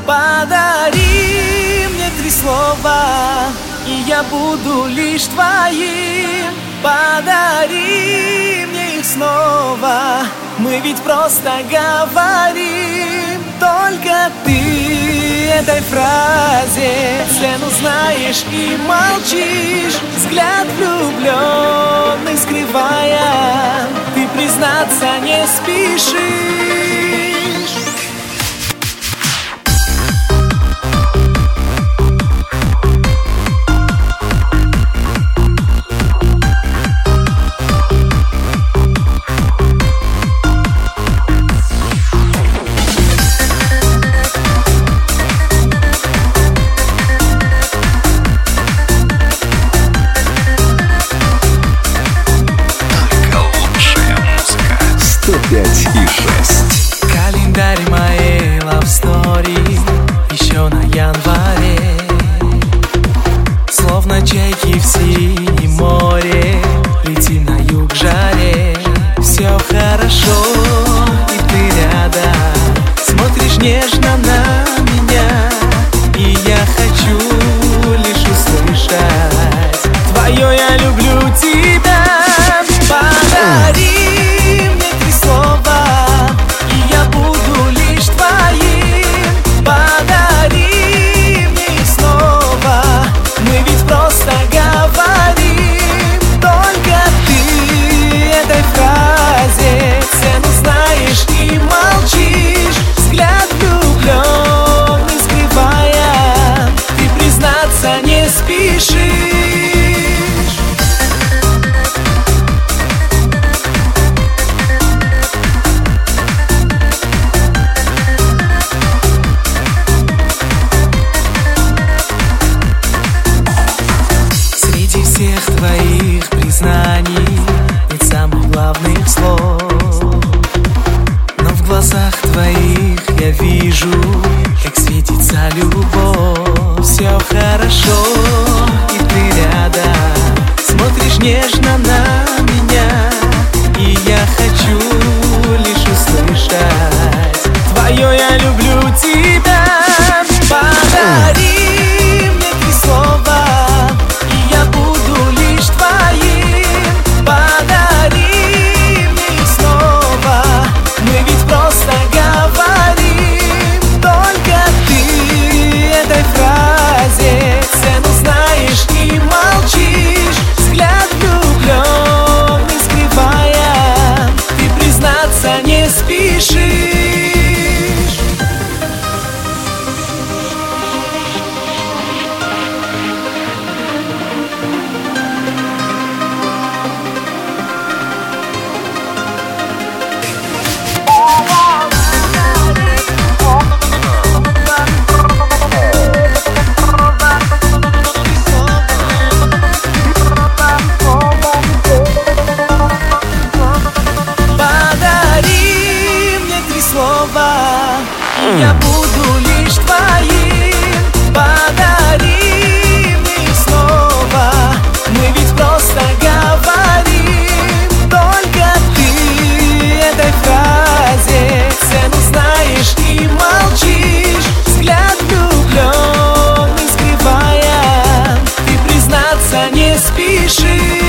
Подари мне 3 слова, и я буду лишь твоим. Подари мне их снова, мы ведь просто говорим. Только ты этой фразе цену знаешь и молчишь. Взгляд влюбленный скрывая, ты признаться не спешишь. Календарь моей love story еще на январе, словно чайки в синем море, летим на юг жаре. Все хорошо, и ты рядом, смотришь нежно на меня, и я хочу лишь услышать твое «я люблю тебя». Подари мне 3 слова, и я буду лишь твоим. Подари мне их снова, мы ведь просто говорим. Только ты этой фразе цену знаешь и молчишь. Взгляд влюбленный скрывая, ты признаться не спешишь. Всех твоих признаний нет самых главных слов, но в глазах твоих я вижу, как светится любовь. Все хорошо, и ты рядом, смотришь нежно на меня, и я хочу лишь услышать твое «я люблю тебя». Подари мне 3 слова, и я буду лишь твоим. Подари мне их снова, мы ведь просто говорим. Только ты этой фразе цену знаешь и молчишь. Взгляд влюбленный скрывая, ты признаться не спешишь. Я буду лишь твоим. Подари мне их снова, мы ведь просто говорим. Только ты этой фразе цену знаешь и молчишь. Взгляд влюбленный скрывая, ты признаться не спешишь.